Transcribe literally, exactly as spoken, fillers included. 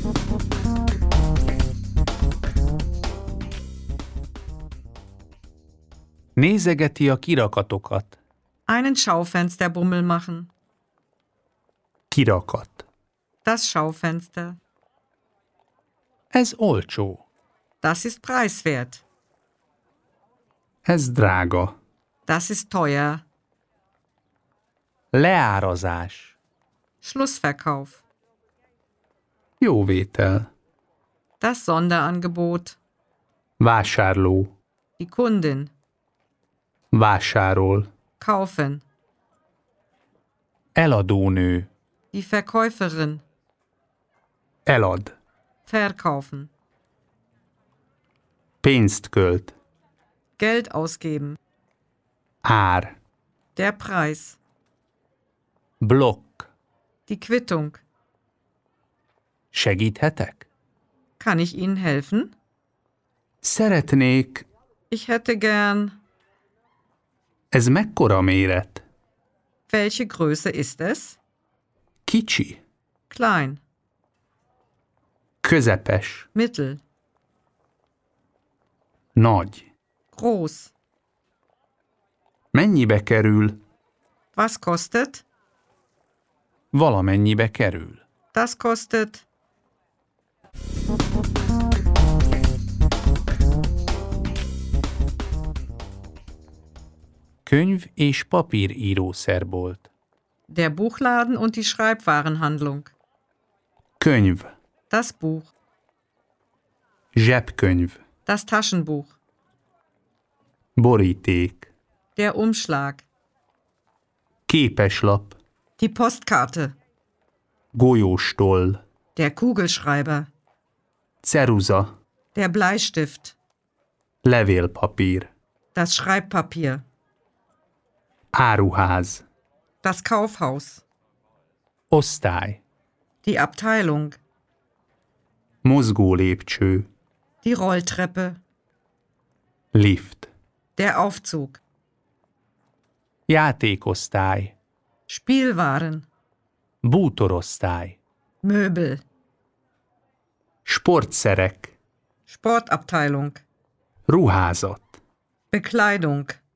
Nézegeti a kirakatokat. Einen Schaufensterbummel machen. Kirakat. Das Schaufenster. Ez olcsó. Das ist preiswert. Ez drága. Das ist teuer. Leárazás. Schlussverkauf. Jóvétel. Das Sonderangebot. Vásárló. Die Kundin. Vásárol. Kaufen. Eladónő. Die Verkäuferin. Elad. Verkaufen. Pénzt költ. Geld ausgeben. Ár. Der Preis. Blokk. Die Quittung. Segíthetek? Kann ich Ihnen helfen? Szeretnék. Ich hätte gern. Ez mekkora méret? Welche Größe ist es? Kicsi. Klein. Közepes. Mittel. Nagy. Groß. Mennyibe kerül? Was kostet? Valamennyibe kerül. Das kostet. Könyv- és papírírószerbolt. Der Buchladen und die Schreibwarenhandlung. Könyv. Das Buch. Zsebkönyv. Das Taschenbuch. Boríték. Der Umschlag. Képeslap. Die Postkarte. Golyóstoll. Der Kugelschreiber. Ceruza. Der Bleistift. Levélpapír. Das Schreibpapier. Áruház. Das Kaufhaus. Osztály. Die Abteilung. Mozgólépcső. Die Rolltreppe. Lift. Der Aufzug. Játékosztály. Spielwaren. Bútorosztály. Möbel. Sportszerek. Sportabteilung. Ruházat. Bekleidung.